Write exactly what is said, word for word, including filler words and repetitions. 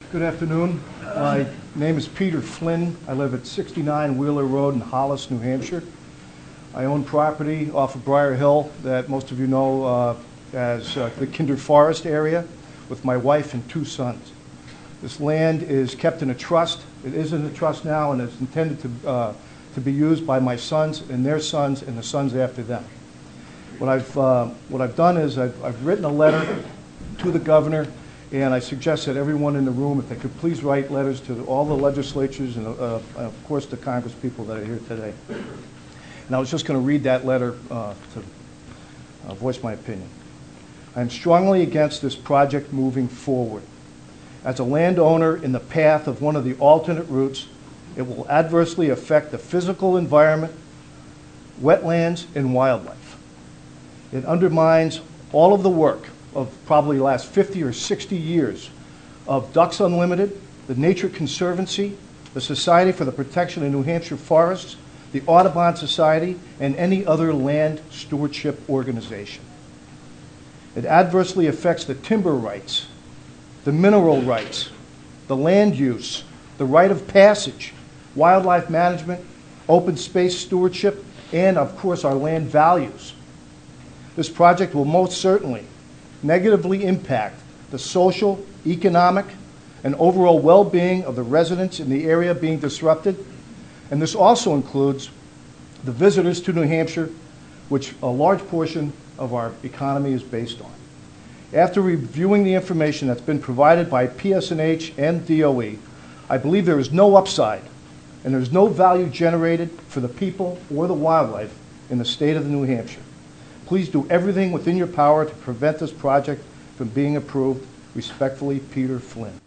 Good afternoon. My name is Peter Flynn. I live at sixty-nine Wheeler Road in Hollis, New Hampshire. I own property off of Briar Hill that most of you know uh, as uh, the Kinder Forest area with my wife and two sons. This land is kept in a trust. It is in a trust now and is intended to, uh, to be used by my sons and their sons and the sons after them. What I've, uh, what I've done is I've, I've written a letter to the governor, and I suggest that everyone in the room, if they could please write letters to all the legislatures and, uh, of course, the Congress people that are here today. And I was just going to read that letter uh, to uh, voice my opinion. I am strongly against this project moving forward. As a landowner in the path of one of the alternate routes, it will adversely affect the physical environment, wetlands, and wildlife. It undermines all of the work of probably the last fifty or sixty years of Ducks Unlimited, the Nature Conservancy, the Society for the Protection of New Hampshire Forests, the Audubon Society, and any other land stewardship organization. It adversely affects the timber rights, the mineral rights, the land use, the right of passage, wildlife management, open space stewardship, and of course our land values. This project will most certainly negatively impact the social, economic, and overall well-being of the residents in the area being disrupted. And this also includes the visitors to New Hampshire, which a large portion of our economy is based on. After reviewing the information that's been provided by P S N H and D O E, I believe there is no upside and there's no value generated for the people or the wildlife in the state of New Hampshire. Please do everything within your power to prevent this project from being approved. Respectfully, Peter Flynn.